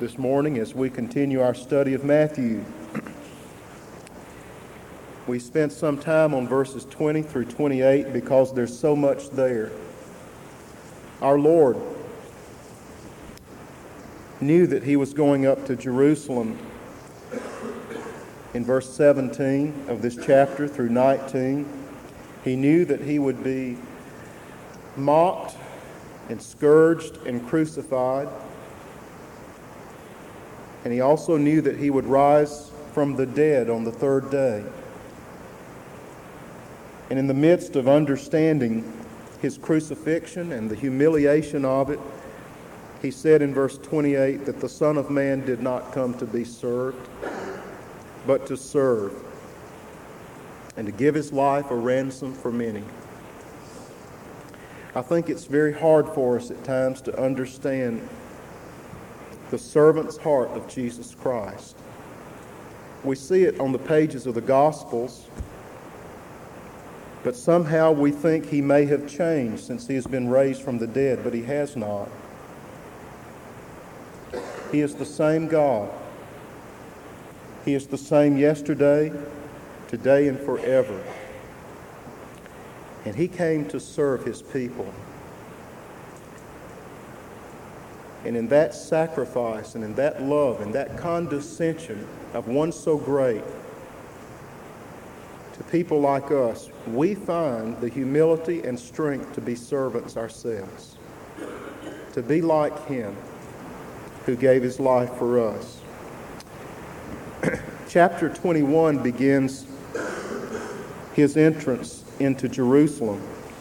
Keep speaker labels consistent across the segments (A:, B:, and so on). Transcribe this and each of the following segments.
A: this morning as we continue our study of Matthew. We spent some time on verses 20 through 28 because there's so much there. Our Lord knew that he was going up to Jerusalem in verse 17 of this chapter through 19. He knew that he would be mocked and scourged and crucified. And he also knew that he would rise from the dead on the third day. And in the midst of understanding his crucifixion and the humiliation of it, he said in verse 28 that the Son of Man did not come to be served, but to serve, and to give his life a ransom for many. I think it's very hard for us at times to understand the servant's heart of Jesus Christ. We see it on the pages of the Gospels, but somehow we think he may have changed since he has been raised from the dead, but he has not. He is the same God. He is the same yesterday, today, and forever. And he came to serve his people. And in that sacrifice and in that love and that condescension of one so great to people like us, we find the humility and strength to be servants ourselves, to be like him who gave his life for us. Chapter 21 begins his entrance into Jerusalem.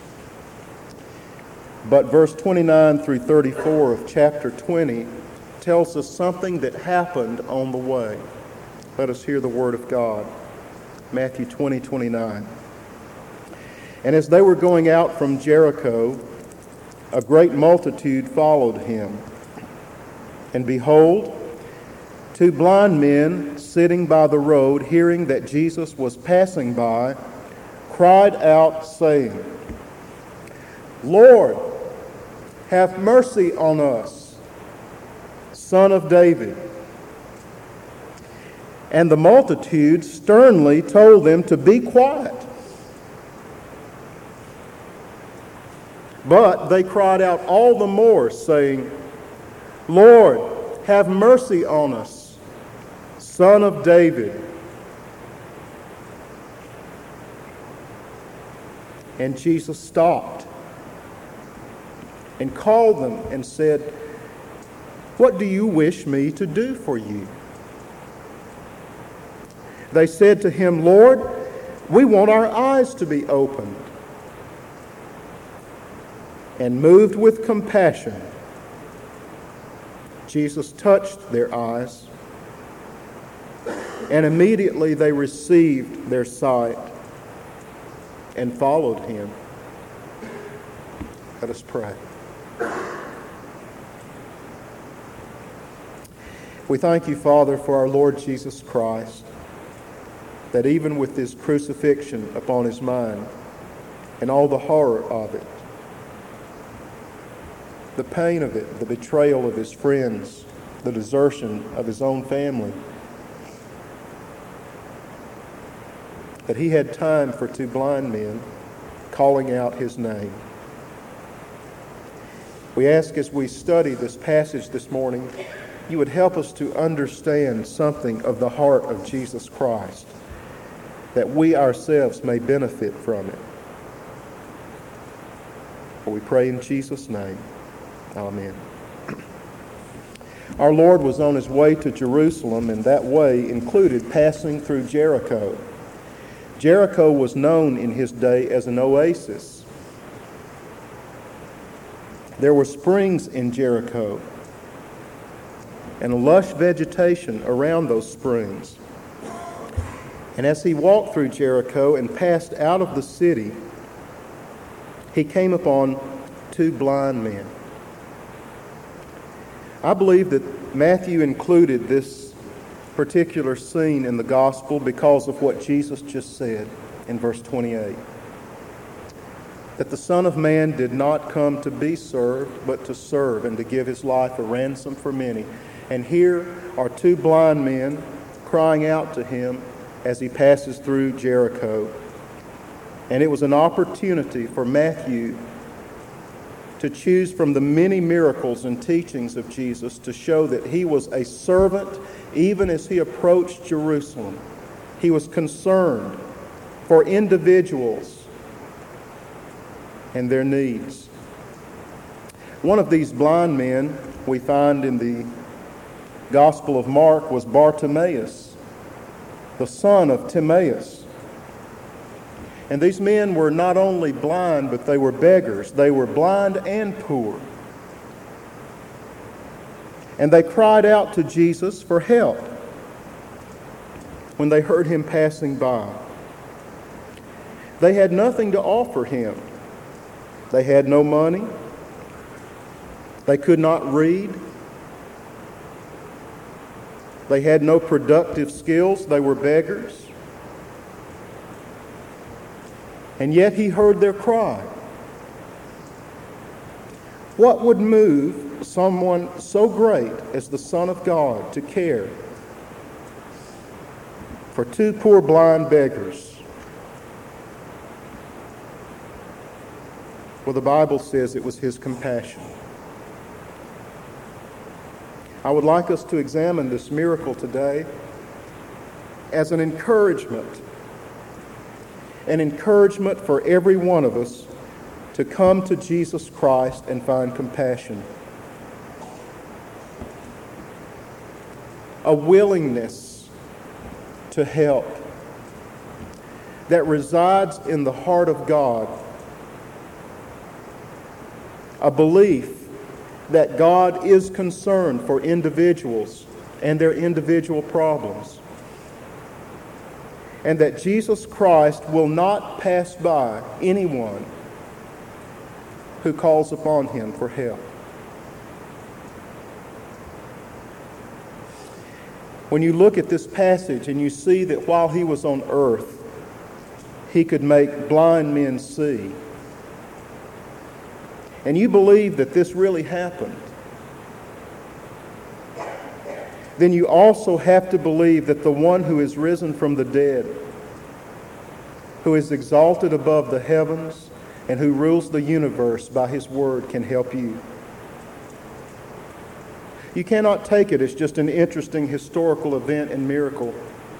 A: But verse 29 through 34 of chapter 20 tells us something that happened on the way. Let us hear the word of God. Matthew 20:29. And as they were going out from Jericho, a great multitude followed him. And behold, two blind men sitting by the road, hearing that Jesus was passing by, cried out, saying, Lord, have mercy on us, Son of David. And the multitude sternly told them to be quiet. But they cried out all the more, saying, Lord, have mercy on us, Son of David. And Jesus stopped and called them and said, What do you wish me to do for you? They said to him, Lord, we want our eyes to be opened. And moved with compassion, Jesus touched their eyes, and immediately they received their sight and followed him. Let us pray. We thank you, Father, for our Lord Jesus Christ, that even with this crucifixion upon his mind and all the horror of it, the pain of it, the betrayal of his friends, the desertion of his own family, that he had time for two blind men calling out his name. We ask as we study this passage this morning, you would help us to understand something of the heart of Jesus Christ, that we ourselves may benefit from it. For we pray in Jesus' name. Amen. Our Lord was on his way to Jerusalem, and that way included passing through Jericho. Jericho was known in his day as an oasis. There were springs in Jericho and a lush vegetation around those springs. And as he walked through Jericho and passed out of the city, he came upon two blind men. I believe that Matthew included this particular scene in the gospel because of what Jesus just said in verse 28. That the Son of Man did not come to be served, but to serve and to give his life a ransom for many. And here are two blind men crying out to him as he passes through Jericho. And it was an opportunity for Matthew to choose from the many miracles and teachings of Jesus to show that he was a servant even as he approached Jerusalem. He was concerned for individuals and their needs. One of these blind men we find in the Gospel of Mark was Bartimaeus, the son of Timaeus. And these men were not only blind, but they were beggars. They were blind and poor. And they cried out to Jesus for help when they heard him passing by. They had nothing to offer him. They had no money. They could not read. They had no productive skills. They were beggars. And yet he heard their cry. What would move someone so great as the Son of God to care for two poor blind beggars? Well, the Bible says it was his compassion. I would like us to examine this miracle today as an encouragement for every one of us to come to Jesus Christ and find compassion. A willingness to help that resides in the heart of God. A belief that God is concerned for individuals and their individual problems. And that Jesus Christ will not pass by anyone who calls upon him for help. When you look at this passage and you see that while he was on earth, he could make blind men see, and you believe that this really happened, then you also have to believe that the one who is risen from the dead, who is exalted above the heavens, and who rules the universe by his word can help you. You cannot take it as just an interesting historical event and miracle.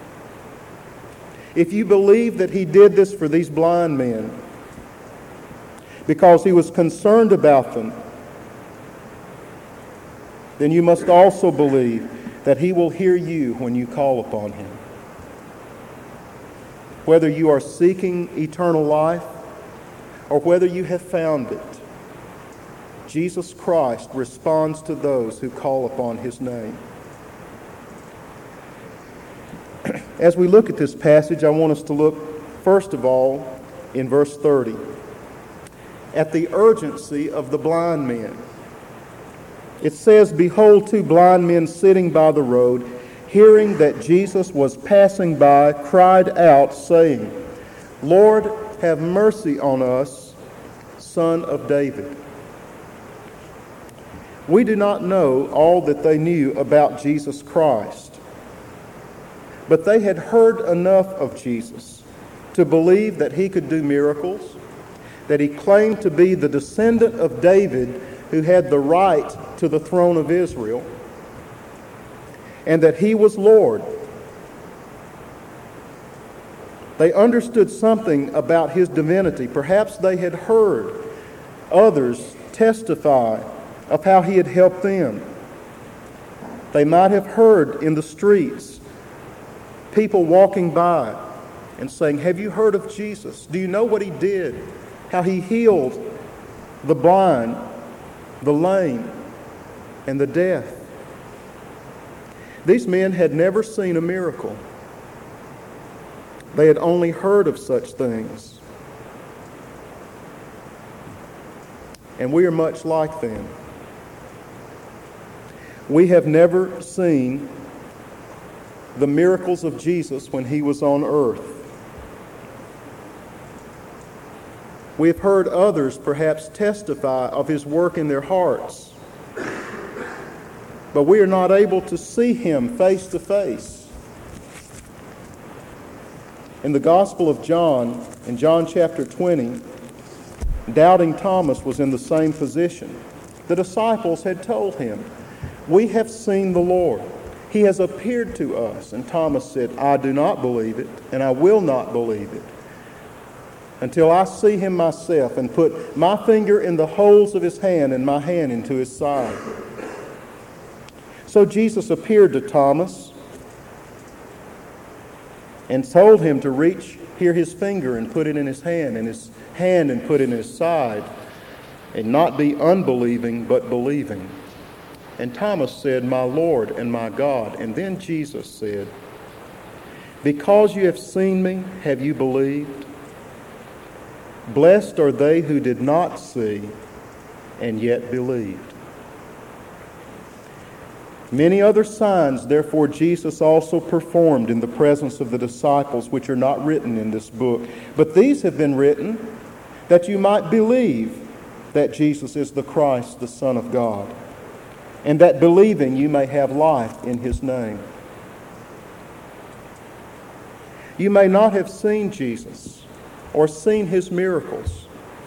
A: If you believe that he did this for these blind men because he was concerned about them, then you must also believe that he will hear you when you call upon him. Whether you are seeking eternal life or whether you have found it, Jesus Christ responds to those who call upon his name. As we look at this passage, I want us to look, first of all, in verse 30, at the urgency of the blind men. It says, "Behold, two blind men sitting by the road, hearing that Jesus was passing by, cried out, saying, 'Lord, have mercy on us, Son of David.'" We do not know all that they knew about Jesus Christ, but they had heard enough of Jesus to believe that he could do miracles, that he claimed to be the descendant of David who had the right to the throne of Israel, and that he was Lord. They understood something about his divinity. Perhaps they had heard others testify of how he had helped them. They might have heard in the streets people walking by and saying, "Have you heard of Jesus? Do you know what he did? How he healed the blind, the lame, and the deaf." These men had never seen a miracle. They had only heard of such things. And we are much like them. We have never seen the miracles of Jesus when he was on earth. We have heard others perhaps testify of his work in their hearts. but we are not able to see him face to face. In the Gospel of John, in John chapter 20, doubting Thomas was in the same position. The disciples had told him, "We have seen the Lord. He has appeared to us." And Thomas said, "I do not believe it, and I will not believe it until I see him myself and put my finger in the holes of his hand and my hand into his side." So Jesus appeared to Thomas and told him to reach here his finger and put it in his hand and put it in his side, and not be unbelieving but believing. And Thomas said, "My Lord and my God." And then Jesus said, "Because you have seen me, have you believed? Blessed are they who did not see and yet believed." Many other signs, therefore, Jesus also performed in the presence of the disciples, which are not written in this book. But these have been written that you might believe that Jesus is the Christ, the Son of God, and that believing you may have life in his name. You may not have seen Jesus or seen his miracles,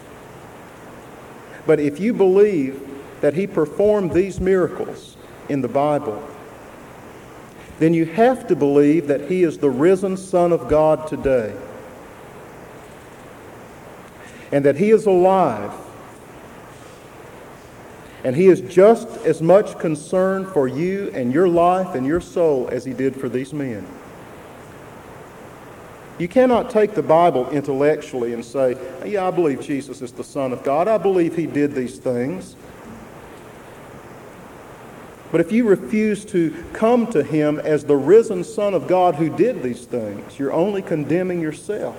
A: but if you believe that he performed these miracles in the Bible, then you have to believe that he is the risen Son of God today, and that he is alive, and he is just as much concerned for you and your life and your soul as he did for these men. You cannot take the Bible intellectually and say, "Yeah, I believe Jesus is the Son of God. I believe he did these things." But if you refuse to come to him as the risen Son of God who did these things, you're only condemning yourself.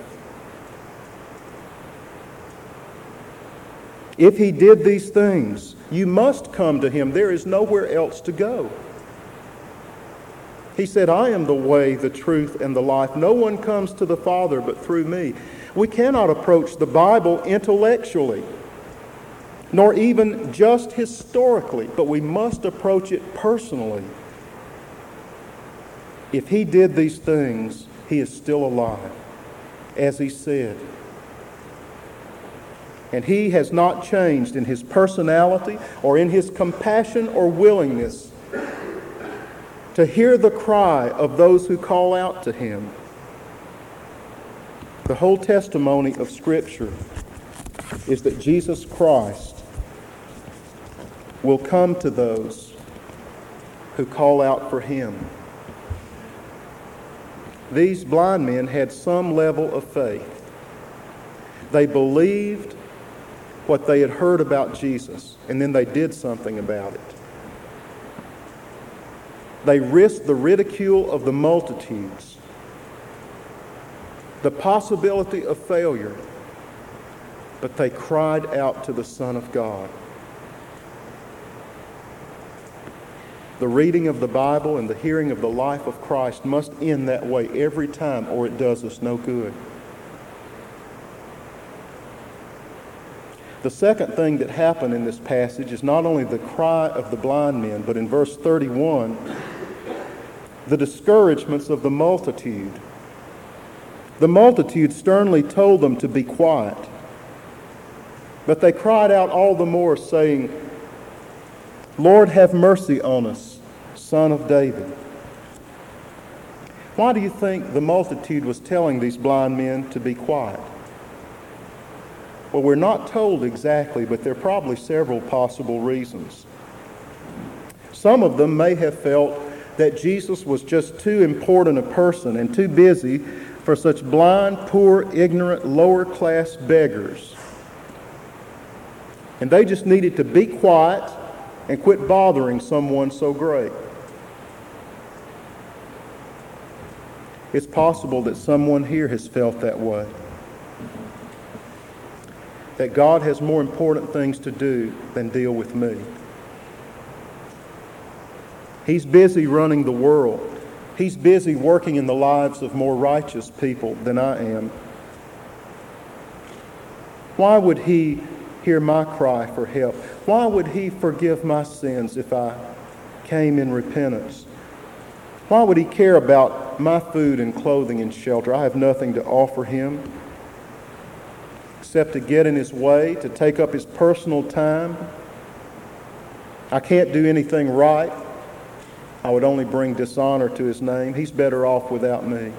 A: If he did these things, you must come to him. There is nowhere else to go. He said, "I am the way, the truth, and the life. No one comes to the Father but through me." We cannot approach the Bible intellectually, nor even just historically, but we must approach it personally. If he did these things, he is still alive, as he said. And he has not changed in his personality or in his compassion or willingness to hear the cry of those who call out to him. The whole testimony of Scripture is that Jesus Christ will come to those who call out for him. These blind men had some level of faith. They believed what they had heard about Jesus, and then they did something about it. They risked the ridicule of the multitudes, the possibility of failure, but they cried out to the Son of God. The reading of the Bible and the hearing of the life of Christ must end that way every time, or it does us no good. The second thing that happened in this passage is not only the cry of the blind men, but in verse 31, the discouragements of the multitude. The multitude sternly told them to be quiet, but they cried out all the more, saying, "Lord, have mercy on us, Son of David." Why do you think the multitude was telling these blind men to be quiet? Well, we're not told exactly, but there are probably several possible reasons. Some of them may have felt that Jesus was just too important a person and too busy for such blind, poor, ignorant, lower-class beggars. And they just needed to be quiet and quit bothering someone so great. It's possible that someone here has felt that way, that God has more important things to do than deal with me. He's busy running the world. He's busy working in the lives of more righteous people than I am. Why would he hear my cry for help? Why would he forgive my sins if I came in repentance. Why would he care about my food and clothing and shelter? I have nothing to offer him except to get in his way, to take up his personal time. I can't do anything right. I would only bring dishonor to his name. He's better off without me.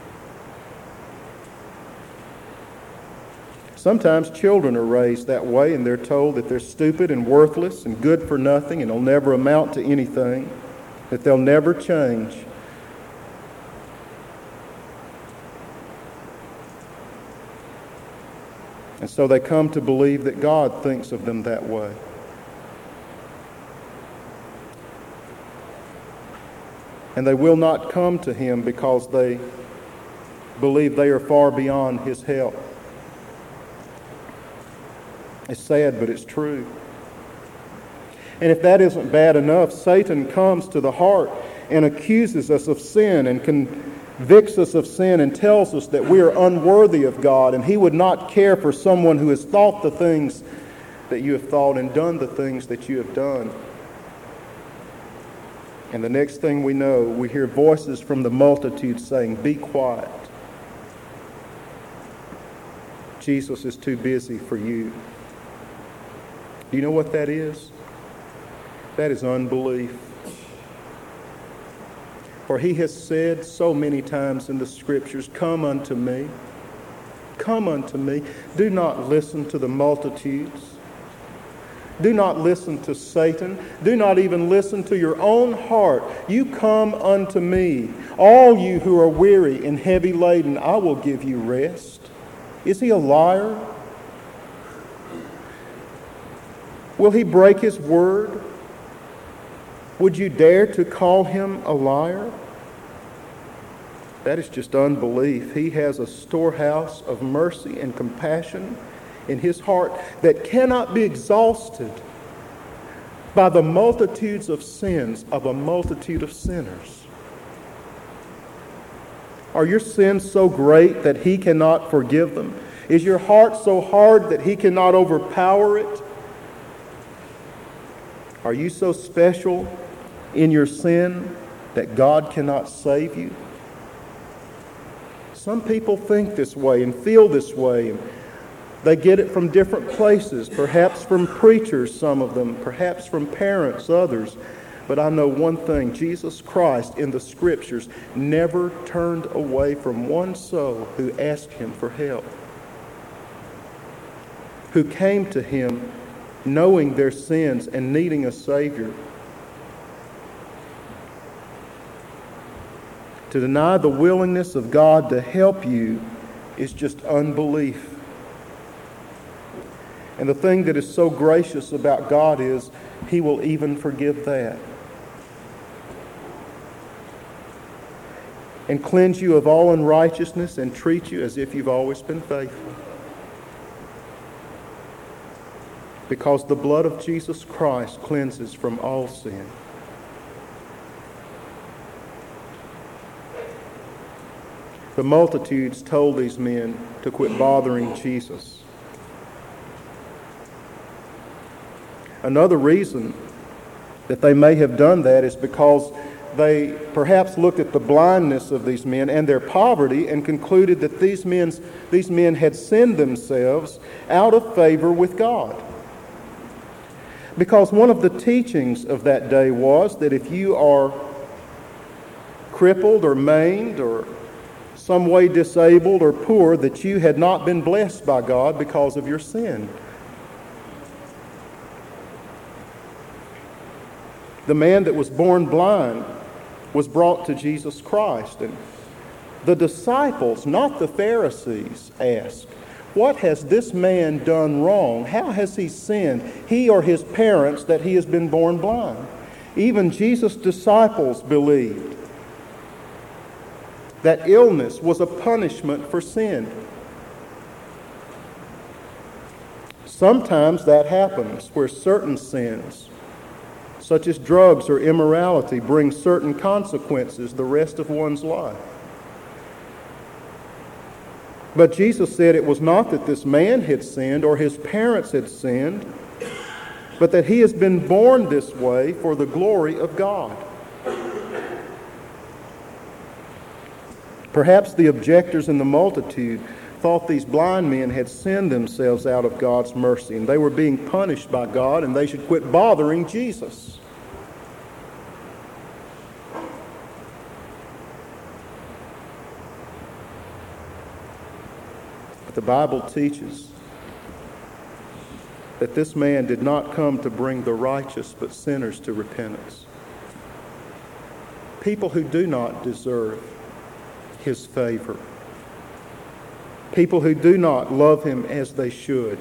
A: Sometimes children are raised that way, and they're told that they're stupid and worthless and good for nothing and will never amount to anything, that they'll never change. And so they come to believe that God thinks of them that way. And they will not come to him because they believe they are far beyond his help. It's sad, but it's true. And if that isn't bad enough, Satan comes to the heart and accuses us of sin and convicts us of sin and tells us that we are unworthy of God, and he would not care for someone who has thought the things that you have thought and done the things that you have done. And the next thing we know, we hear voices from the multitude saying, "Be quiet. Jesus is too busy for you." Do you know what that is? That is unbelief. For he has said so many times in the Scriptures, "Come unto me. Come unto me." Do not listen to the multitudes. Do not listen to Satan. Do not even listen to your own heart. You come unto me. All you who are weary and heavy laden, I will give you rest. Is he a liar? Will he break his word? Would you dare to call him a liar? That is just unbelief. He has a storehouse of mercy and compassion in his heart that cannot be exhausted by the multitudes of sins of a multitude of sinners. Are your sins so great that he cannot forgive them? Is your heart so hard that he cannot overpower it? Are you so special in your sin that God cannot save you? Some people think this way and feel this way. They get it from different places, perhaps from preachers, some of them, perhaps from parents, others. But I know one thing, Jesus Christ in the Scriptures never turned away from one soul who asked him for help, who came to him knowing their sins and needing a Savior. To deny the willingness of God to help you is just unbelief. And the thing that is so gracious about God is he will even forgive that and cleanse you of all unrighteousness and treat you as if you've always been faithful. Because the blood of Jesus Christ cleanses from all sin. The multitudes told these men to quit bothering Jesus. Another reason that they may have done that is because they perhaps looked at the blindness of these men and their poverty and concluded that these men had sinned themselves out of favor with God. Because one of the teachings of that day was that if you are crippled or maimed or some way disabled or poor, that you had not been blessed by God because of your sin. The man that was born blind was brought to Jesus Christ, and the disciples, not the Pharisees, asked, "What has this man done wrong? How has he sinned, he or his parents, that he has been born blind?" Even Jesus' disciples believed that illness was a punishment for sin. Sometimes that happens where certain sins, such as drugs or immorality, bring certain consequences the rest of one's life. But Jesus said it was not that this man had sinned or his parents had sinned, but that he has been born this way for the glory of God. Perhaps the objectors in the multitude thought these blind men had sinned themselves out of God's mercy, and they were being punished by God, and they should quit bothering Jesus. But the Bible teaches that this man did not come to bring the righteous but sinners to repentance. People who do not deserve his favor. People who do not love him as they should.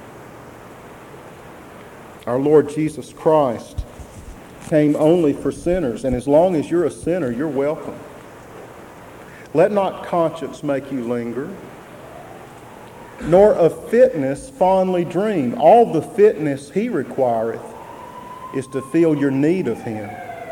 A: Our Lord Jesus Christ came only for sinners, and as long as you're a sinner, you're welcome. Let not conscience make you linger, nor of fitness fondly dream. All the fitness he requireth is to feel your need of him.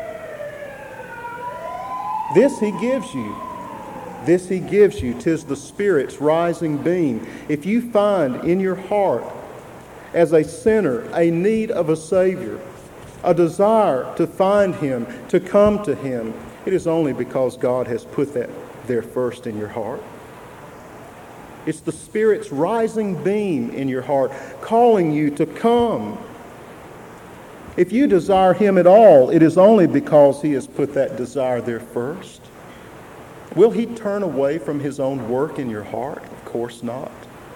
A: This he gives you. This he gives you. 'Tis the Spirit's rising beam. If you find in your heart, as a sinner, a need of a Savior, a desire to find him, to come to him, it is only because God has put that there first in your heart. It's the Spirit's rising beam in your heart, calling you to come. If you desire him at all, it is only because he has put that desire there first. Will he turn away from his own work in your heart? Of course not.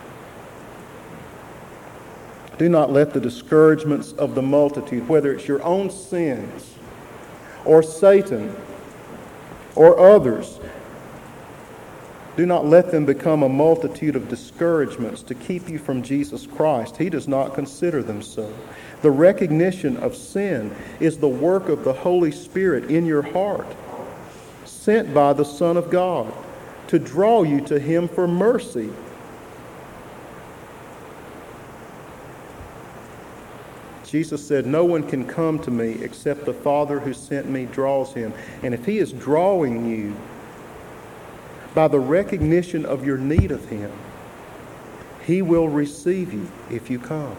A: Do not let the discouragements of the multitude, whether it's your own sins or Satan or others, do not let them become a multitude of discouragements to keep you from Jesus Christ. He does not consider them so. The recognition of sin is the work of the Holy Spirit in your heart, sent by the Son of God to draw you to him for mercy. Jesus said, "No one can come to me except the Father who sent me draws him." And if he is drawing you by the recognition of your need of him, he will receive you if you come.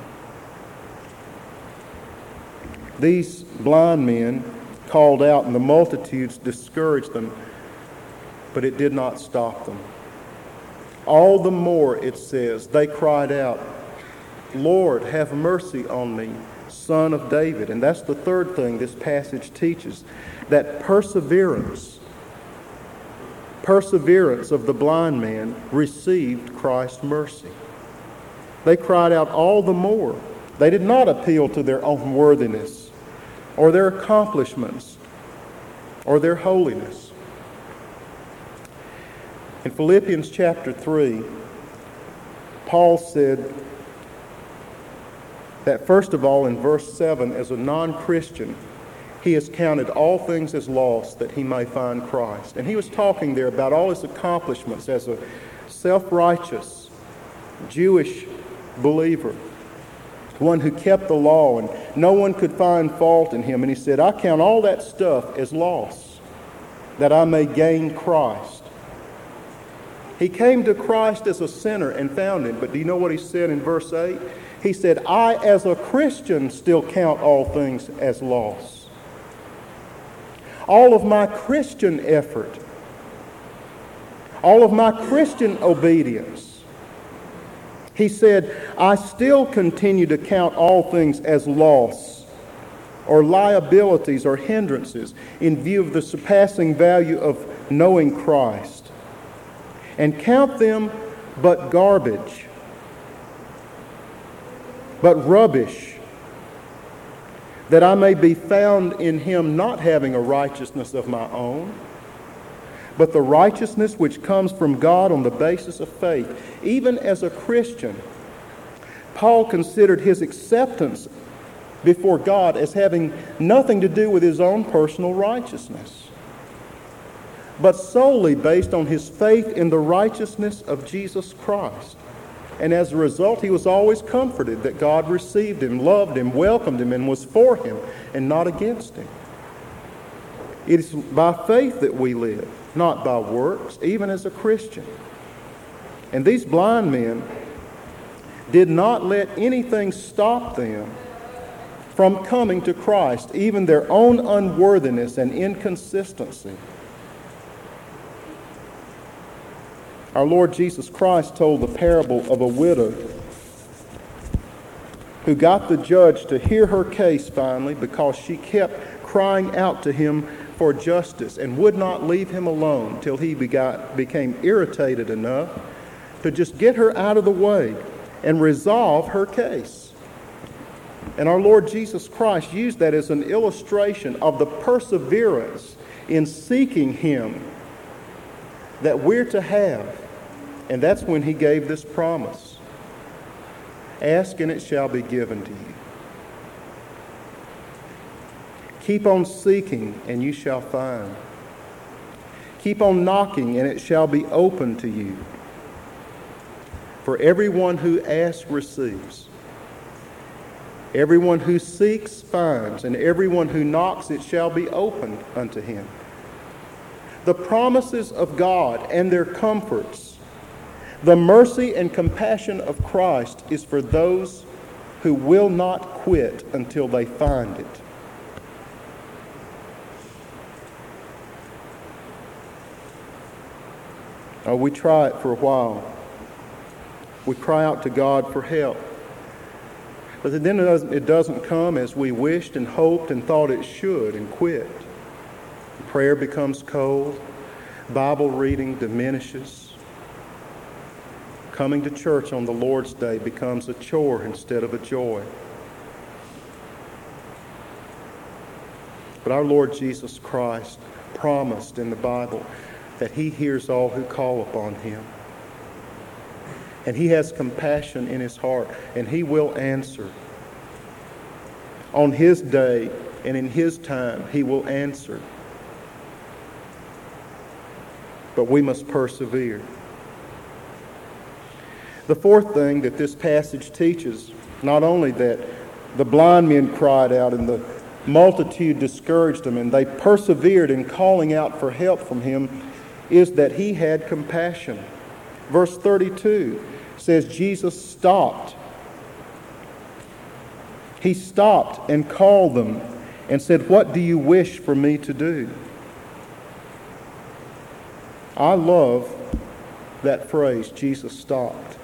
A: These blind men called out, and the multitudes discouraged them, but it did not stop them. All the more, it says, they cried out, "Lord, have mercy on me, Son of David." And that's the third thing this passage teaches, that perseverance of the blind man received Christ's mercy. They cried out all the more. They did not appeal to their own worthiness or their accomplishments or their holiness. In Philippians chapter 3, Paul said that first of all in verse 7, as a non-Christian, he has counted all things as loss that he may find Christ. And he was talking there about all his accomplishments as a self-righteous Jewish believer, one who kept the law and no one could find fault in him. And he said, "I count all that stuff as loss that I may gain Christ." He came to Christ as a sinner and found him. But do you know what he said in verse 8? He said, "I as a Christian still count all things as loss." All of my Christian effort, all of my Christian obedience, he said, I still continue to count all things as loss or liabilities or hindrances in view of the surpassing value of knowing Christ, and count them but garbage, but rubbish, that I may be found in him, not having a righteousness of my own, but the righteousness which comes from God on the basis of faith. Even as a Christian, Paul considered his acceptance before God as having nothing to do with his own personal righteousness, but solely based on his faith in the righteousness of Jesus Christ. And as a result, he was always comforted that God received him, loved him, welcomed him, and was for him and not against him. It is by faith that we live, not by works, even as a Christian. And these blind men did not let anything stop them from coming to Christ, even their own unworthiness and inconsistency. Our Lord Jesus Christ told the parable of a widow who got the judge to hear her case finally because she kept crying out to him for justice and would not leave him alone till he became irritated enough to just get her out of the way and resolve her case. And our Lord Jesus Christ used that as an illustration of the perseverance in seeking Him that we're to have. And that's when He gave this promise. Ask and it shall be given to you. Keep on seeking and you shall find. Keep on knocking and it shall be open to you. For everyone who asks receives. Everyone who seeks finds, and everyone who knocks it shall be opened unto him. The promises of God and their comforts, the mercy and compassion of Christ is for those who will not quit until they find it. Oh, we try it for a while. We cry out to God for help. But then it doesn't come as we wished and hoped and thought it should and quit. Prayer becomes cold. Bible reading diminishes. Coming to church on the Lord's Day becomes a chore instead of a joy. But our Lord Jesus Christ promised in the Bible that He hears all who call upon Him. And He has compassion in His heart, and He will answer. On His day and in His time, He will answer. But we must persevere. The fourth thing that this passage teaches, not only that the blind men cried out and the multitude discouraged them and they persevered in calling out for help from Him, is that He had compassion. Verse 32 says Jesus stopped. He stopped and called them and said, "What do you wish for me to do?" I love that phrase, Jesus stopped.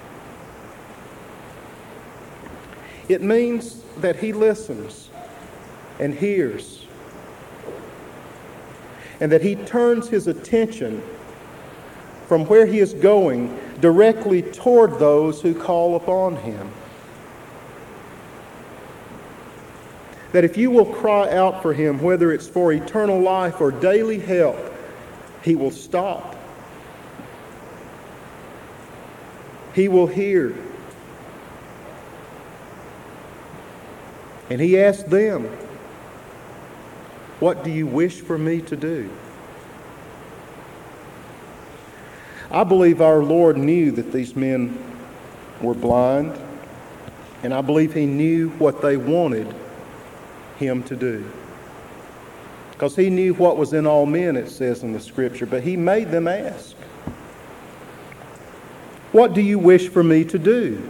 A: It means that He listens and hears, and that He turns His attention from where He is going directly toward those who call upon Him. That if you will cry out for Him, whether it's for eternal life or daily help, He will stop. He will hear. And He asked them, "What do you wish for me to do?" I believe our Lord knew that these men were blind, and I believe He knew what they wanted Him to do. Because He knew what was in all men, it says in the Scripture, but He made them ask. "What do you wish for me to do?"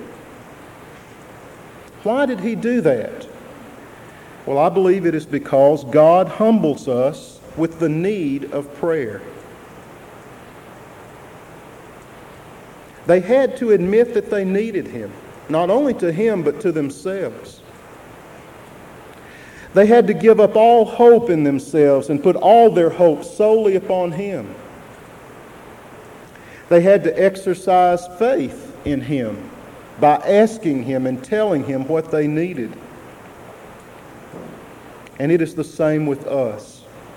A: Why did He do that? Well, I believe it is because God humbles us with the need of prayer. They had to admit that they needed Him, not only to Him, but to themselves. They had to give up all hope in themselves and put all their hope solely upon Him. They had to exercise faith in Him by asking Him and telling Him what they needed. And it is the same with us.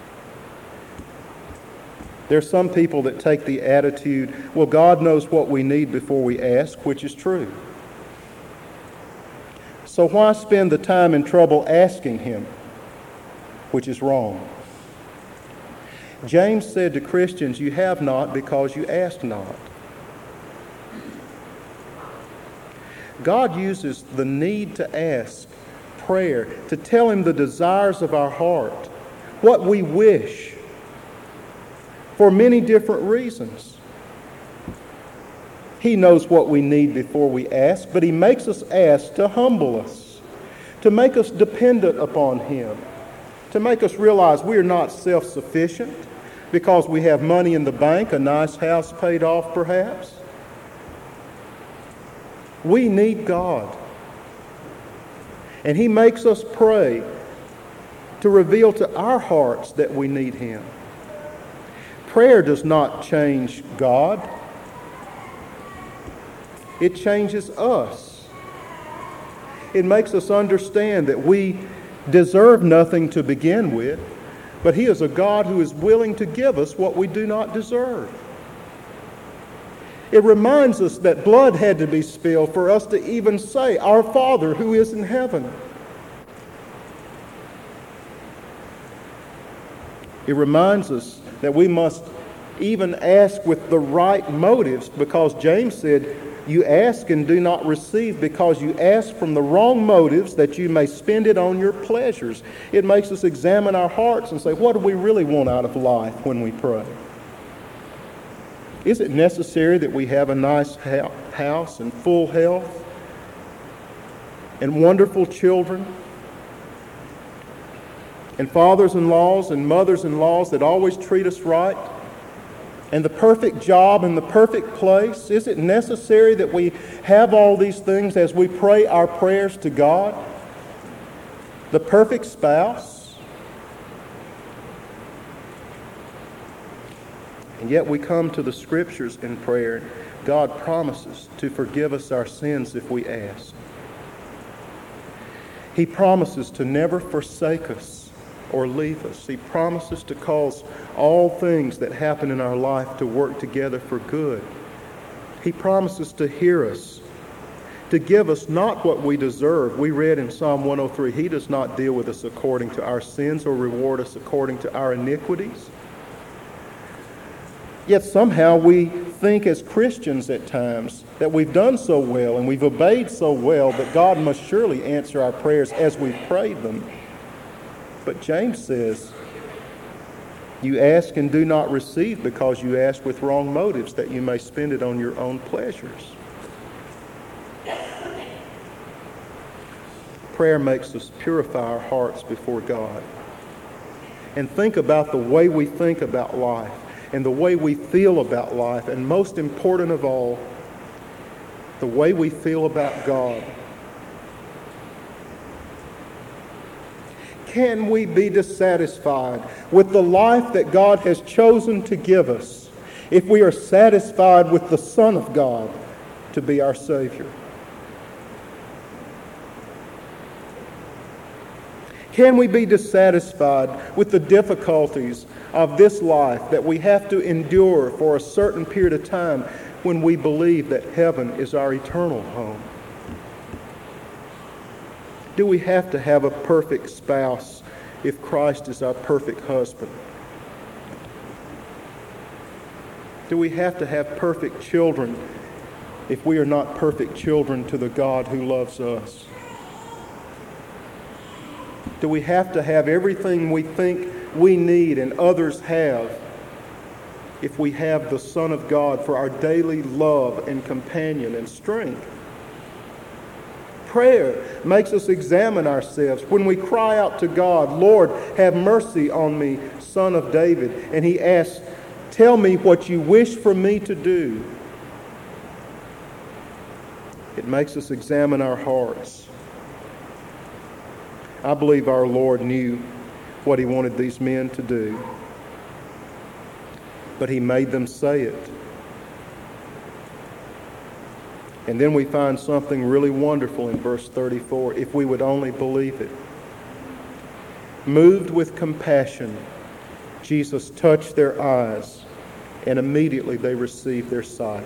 A: There are some people that take the attitude, well, God knows what we need before we ask, which is true. So why spend the time and trouble asking Him, which is wrong? James said to Christians, "You have not because you ask not." God uses the need to ask, prayer, to tell Him the desires of our heart, what we wish, for many different reasons. He knows what we need before we ask, but He makes us ask to humble us, to make us dependent upon Him, to make us realize we are not self-sufficient because we have money in the bank, a nice house paid off perhaps. We need God. And He makes us pray to reveal to our hearts that we need Him. Prayer does not change God. It changes us. It makes us understand that we deserve nothing to begin with, but He is a God who is willing to give us what we do not deserve. It reminds us that blood had to be spilled for us to even say, "Our Father who is in heaven." It reminds us that we must even ask with the right motives, because James said, "You ask and do not receive because you ask from the wrong motives, that you may spend it on your pleasures." It makes us examine our hearts and say, what do we really want out of life when we pray? Is it necessary that we have a nice house and full health and wonderful children and fathers-in-laws and mothers-in-laws that always treat us right, and the perfect job and the perfect place? Is it necessary that we have all these things as we pray our prayers to God? The perfect spouse? And yet we come to the Scriptures in prayer. God promises to forgive us our sins if we ask. He promises to never forsake us or leave us. He promises to cause all things that happen in our life to work together for good. He promises to hear us, to give us not what we deserve. We read in Psalm 103, He does not deal with us according to our sins or reward us according to our iniquities. Yet somehow we think as Christians at times that we've done so well and we've obeyed so well that God must surely answer our prayers as we've prayed them. But James says, you ask and do not receive because you ask with wrong motives, that you may spend it on your own pleasures. Prayer makes us purify our hearts before God and think about the way we think about life and the way we feel about life, and most important of all, the way we feel about God. Can we be dissatisfied with the life that God has chosen to give us if we are satisfied with the Son of God to be our Savior? Can we be dissatisfied with the difficulties of this life that we have to endure for a certain period of time when we believe that heaven is our eternal home? Do we have to have a perfect spouse if Christ is our perfect husband? Do we have to have perfect children if we are not perfect children to the God who loves us? Do we have to have everything we think we need and others have if we have the Son of God for our daily love and companion and strength? Prayer makes us examine ourselves. When we cry out to God, "Lord, have mercy on me, Son of David," and He asks, "Tell me what you wish for me to do," it makes us examine our hearts. I believe our Lord knew what He wanted these men to do, but He made them say it. And then we find something really wonderful in verse 34, if we would only believe it. Moved with compassion, Jesus touched their eyes, and immediately they received their sight.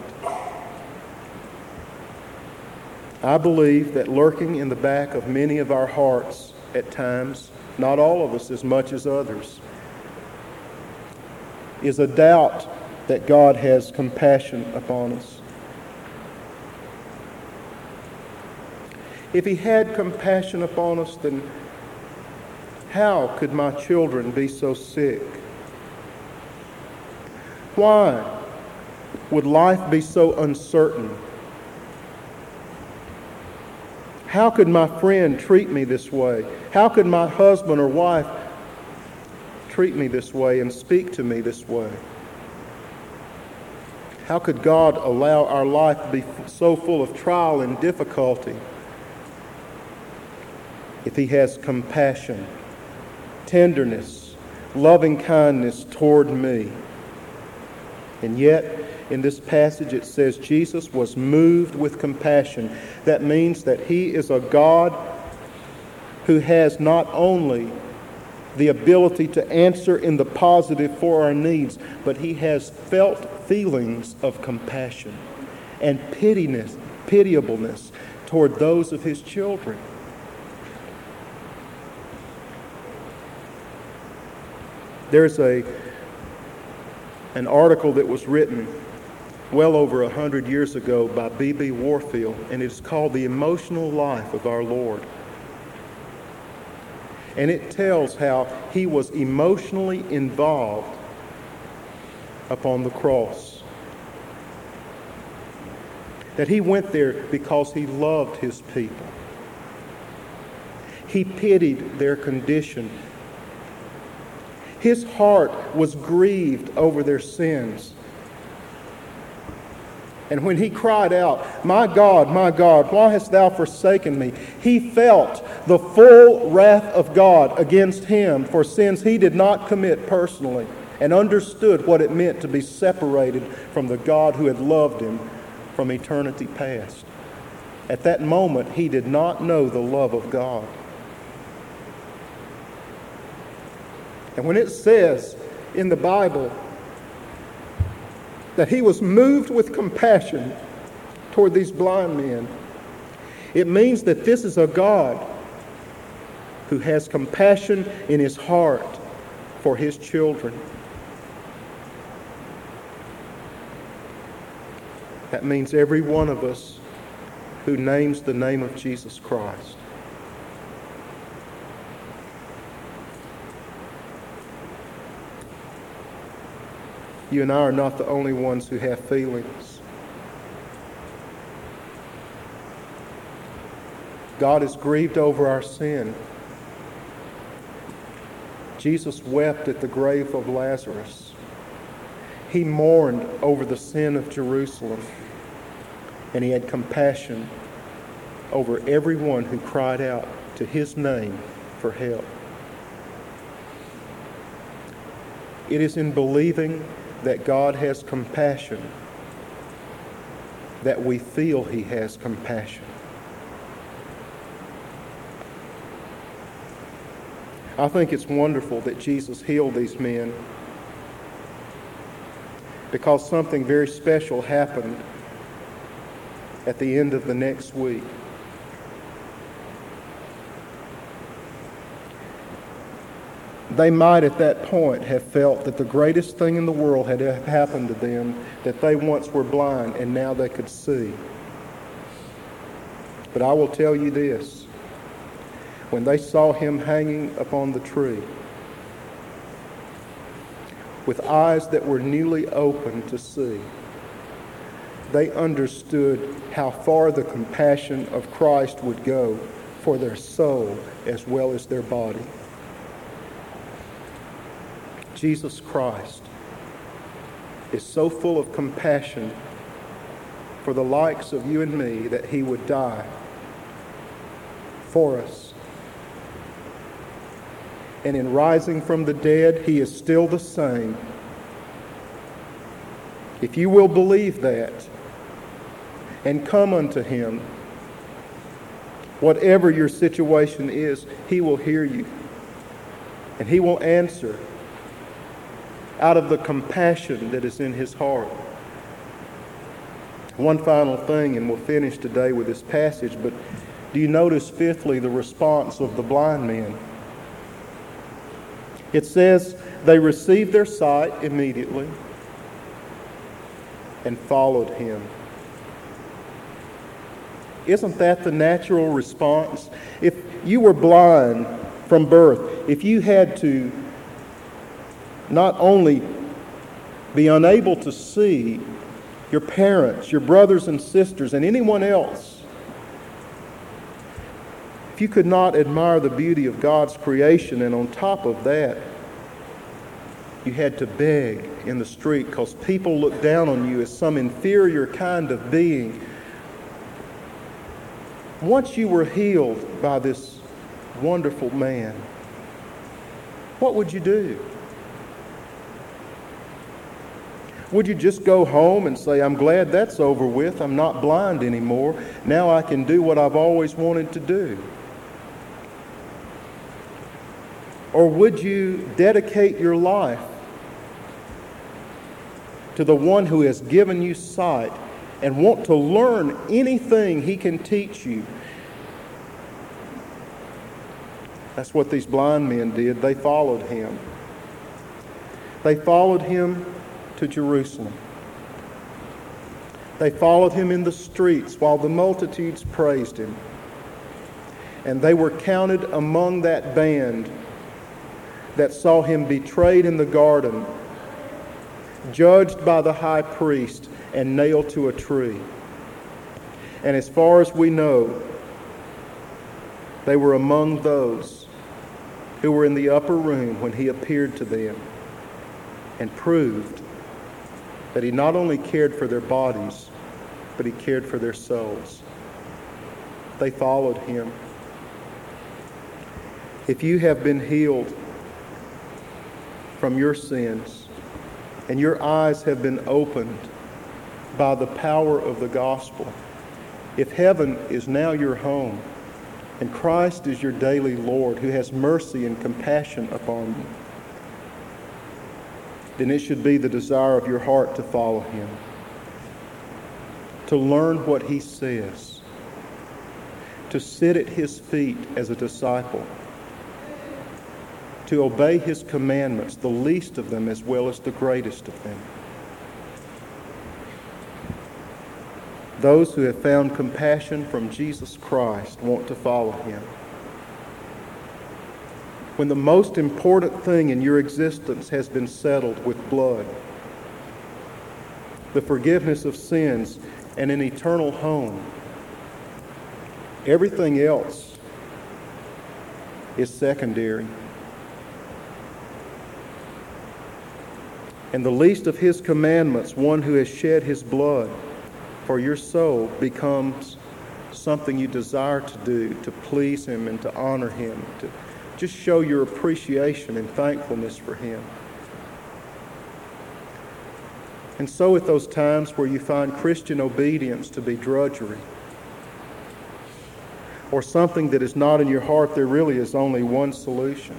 A: I believe that lurking in the back of many of our hearts at times, not all of us as much as others, is a doubt that God has compassion upon us. If He had compassion upon us, then how could my children be so sick? Why would life be so uncertain? How could my friend treat me this way? How could my husband or wife treat me this way and speak to me this way? How could God allow our life to be so full of trial and difficulty if He has compassion, tenderness, loving kindness toward me? And yet, in this passage it says Jesus was moved with compassion. That means that He is a God who has not only the ability to answer in the positive for our needs, but He has felt feelings of compassion and pitiableness toward those of His children. There's an article that was written well over 100 years ago by B.B. Warfield, and it's called The Emotional Life of Our Lord. And it tells how He was emotionally involved upon the cross. That He went there because He loved His people. He pitied their condition. His heart was grieved over their sins. And when He cried out, my God, why hast Thou forsaken me?" He felt the full wrath of God against Him for sins He did not commit personally, and understood what it meant to be separated from the God who had loved Him from eternity past. At that moment, He did not know the love of God. And when it says in the Bible that He was moved with compassion toward these blind men, it means that this is a God who has compassion in His heart for His children. That means every one of us who names the name of Jesus Christ. You and I are not the only ones who have feelings. God is grieved over our sin. Jesus wept at the grave of Lazarus. He mourned over the sin of Jerusalem. And He had compassion over everyone who cried out to His name for help. It is in believing that God has compassion that we feel He has compassion. I think it's wonderful that Jesus healed these men, because something very special happened at the end of the next week. They might at that point have felt that the greatest thing in the world had happened to them, that they once were blind and now they could see. But I will tell you this: when they saw Him hanging upon the tree, with eyes that were newly opened to see, they understood how far the compassion of Christ would go for their soul as well as their body. Jesus Christ is so full of compassion for the likes of you and me that He would die for us. And in rising from the dead, He is still the same. If you will believe that and come unto Him, whatever your situation is, He will hear you. And He will answer out of the compassion that is in His heart. One final thing, and we'll finish today with this passage, but do you notice, fifthly, the response of the blind men? It says they received their sight immediately and followed Him. Isn't that the natural response? If you were blind from birth, if you had to not only be unable to see your parents, your brothers and sisters, and anyone else, if you could not admire the beauty of God's creation, and on top of that, you had to beg in the street because people looked down on you as some inferior kind of being, once you were healed by this wonderful man, what would you do? Would you just go home and say, I'm glad that's over with, I'm not blind anymore, now I can do what I've always wanted to do? Or would you dedicate your life to the one who has given you sight and want to learn anything he can teach you? That's what these blind men did. They followed him. They followed him to Jerusalem. They followed him in the streets while the multitudes praised him. And they were counted among that band that saw him betrayed in the garden, judged by the high priest, and nailed to a tree. And as far as we know, they were among those who were in the upper room when he appeared to them and proved that he not only cared for their bodies, but he cared for their souls. They followed him. If you have been healed from your sins and your eyes have been opened by the power of the gospel, if heaven is now your home and Christ is your daily Lord who has mercy and compassion upon you, then it should be the desire of your heart to follow him, to learn what he says, to sit at his feet as a disciple, to obey his commandments, the least of them as well as the greatest of them. Those who have found compassion from Jesus Christ want to follow him. When the most important thing in your existence has been settled with blood, the forgiveness of sins and an eternal home, everything else is secondary. And the least of his commandments, one who has shed his blood for your soul, becomes something you desire to do to please him and to honor him, to just show your appreciation and thankfulness for him. And so at those times where you find Christian obedience to be drudgery or something that is not in your heart, there really is only one solution.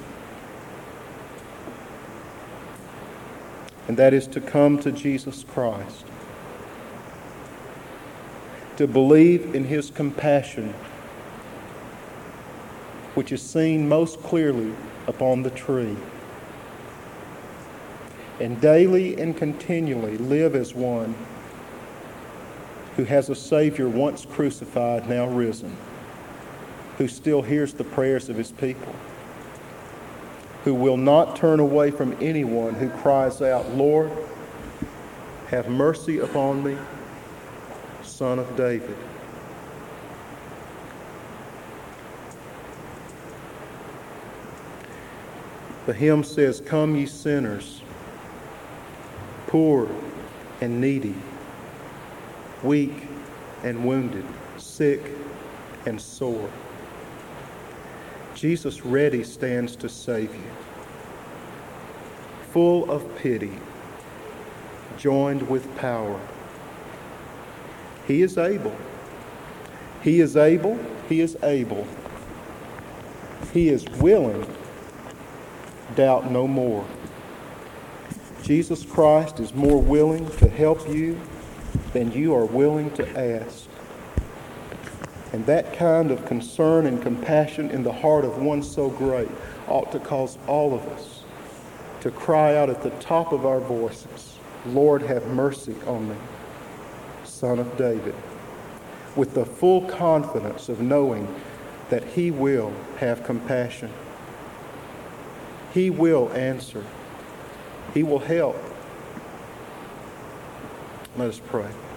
A: And that is to come to Jesus Christ, to believe in his compassion, which is seen most clearly upon the tree, and daily and continually live as one who has a Savior once crucified, now risen, who still hears the prayers of his people, who will not turn away from anyone who cries out, Lord, have mercy upon me, Son of David. The hymn says, come ye sinners, poor and needy, weak and wounded, sick and sore. Jesus ready stands to save you, full of pity, joined with power. He is able. He is able. He is able. He is willing. Doubt no more. Jesus Christ is more willing to help you than you are willing to ask. And that kind of concern and compassion in the heart of one so great ought to cause all of us to cry out at the top of our voices, Lord, have mercy on me, Son of David, with the full confidence of knowing that he will have compassion. He will answer. He will help. Let us pray.